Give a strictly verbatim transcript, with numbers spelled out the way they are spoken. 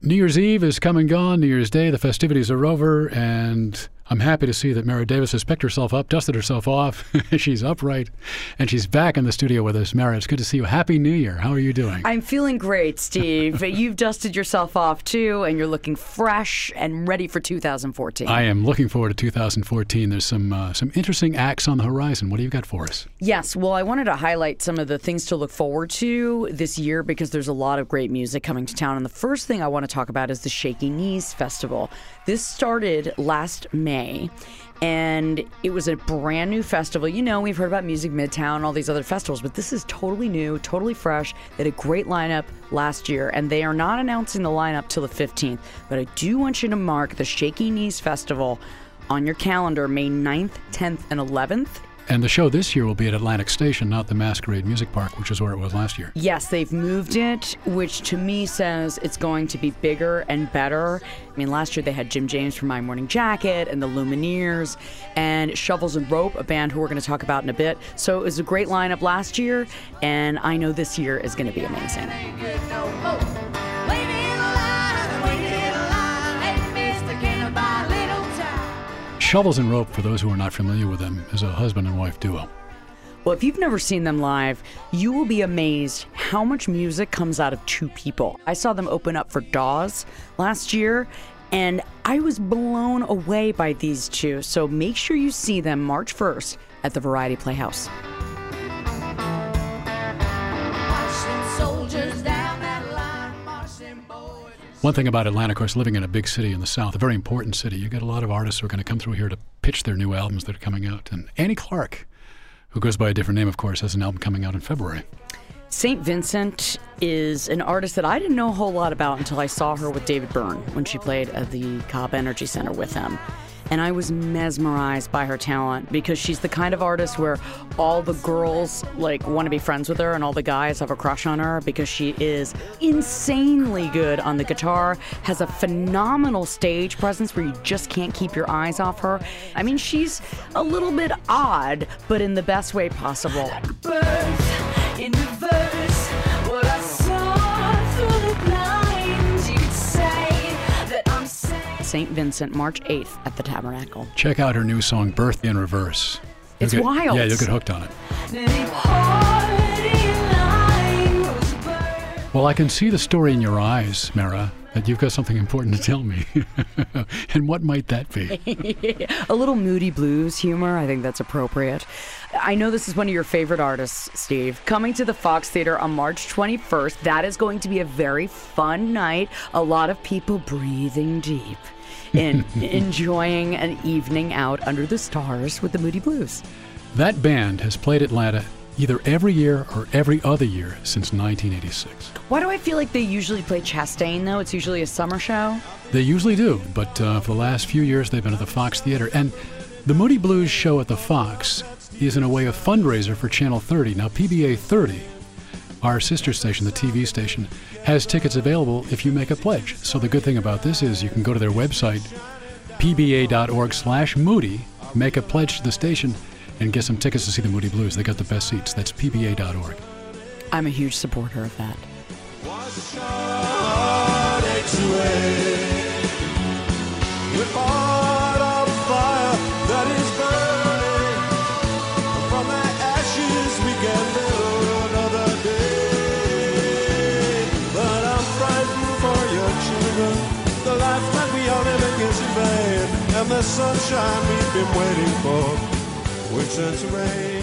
New Year's Eve is come and gone. New Year's Day, the festivities are over, and I'm happy to see that Mara Davis has picked herself up, dusted herself off. She's upright, and she's back in the studio with us. Mara, it's good to see you. Happy New Year. How are you doing? I'm feeling great, Steve. You've dusted yourself off, too, and you're looking fresh and ready for two thousand fourteen. I am looking forward to two thousand fourteen. There's some uh, some interesting acts on the horizon. What do you got for us? Yes, well, I wanted to highlight some of the things to look forward to this year because there's a lot of great music coming to town. And the first thing I want to talk about is the Shaky Knees Festival. This started last May, and it was a brand new festival. You know, we've heard about Music Midtown, all these other festivals, but this is totally new, totally fresh. They had a great lineup last year, and they are not announcing the lineup till the fifteenth. But I do want you to mark the Shaky Knees Festival on your calendar, May ninth, tenth, and eleventh. And the show this year will be at Atlantic Station, not the Masquerade Music Park, which is where it was last year. Yes, they've moved it, which to me says it's going to be bigger and better. I mean, last year they had Jim James from My Morning Jacket and the Lumineers and Shovels and Rope, a band who we're going to talk about in a bit. So it was a great lineup last year, and I know this year is going to be amazing. Shovels and Rope, for those who are not familiar with them, is a husband and wife duo. Well, if you've never seen them live, you will be amazed how much music comes out of two people. I saw them open up for Dawes last year, and I was blown away by these two. So make sure you see them March first at the Variety Playhouse. One thing about Atlanta, of course, living in a big city in the South, a very important city, you get a lot of artists who are going to come through here to pitch their new albums that are coming out. And Annie Clark, who goes by a different name, of course, has an album coming out in February. Saint Vincent is an artist that I didn't know a whole lot about until I saw her with David Byrne when she played at the Cobb Energy Center with him. And I was mesmerized by her talent because she's the kind of artist where all the girls like want to be friends with her and all the guys have a crush on her because she is insanely good on the guitar, has a phenomenal stage presence where you just can't keep your eyes off her. I mean, she's a little bit odd, but in the best way possible. Birth in reverse, what I saw through the blinds, you could say that I'm saying. Saint Vincent, March eighth at the Tabernacle. Check out her new song, Birth in Reverse. You'll It's get, wild. Yeah, you'll get hooked on it. Well, I can see the story in your eyes, Mara, that you've got something important to tell me. And what might that be? A little Moody Blues humor, I think that's appropriate. I know this is one of your favorite artists, Steve. Coming to the Fox Theater on March twenty-first, that is going to be a very fun night. A lot of people breathing deep and enjoying an evening out under the stars with the Moody Blues. That band has played Atlanta either every year or every other year since nineteen eighty-six. Why do I feel like they usually play Chastain, though? It's usually a summer show. They usually do, but uh, for the last few years they've been at the Fox Theater. And the Moody Blues show at the Fox is in a way a fundraiser for Channel thirty. Now, P B A thirty, our sister station, the T V station, has tickets available if you make a pledge. So the good thing about this is you can go to their website, p b a dot org slash moody, make a pledge to the station, and get some tickets to see the Moody Blues. They got the best seats. That's p b a dot org. I'm a huge supporter of that. And the sunshine we've been waiting for, which turns to rain.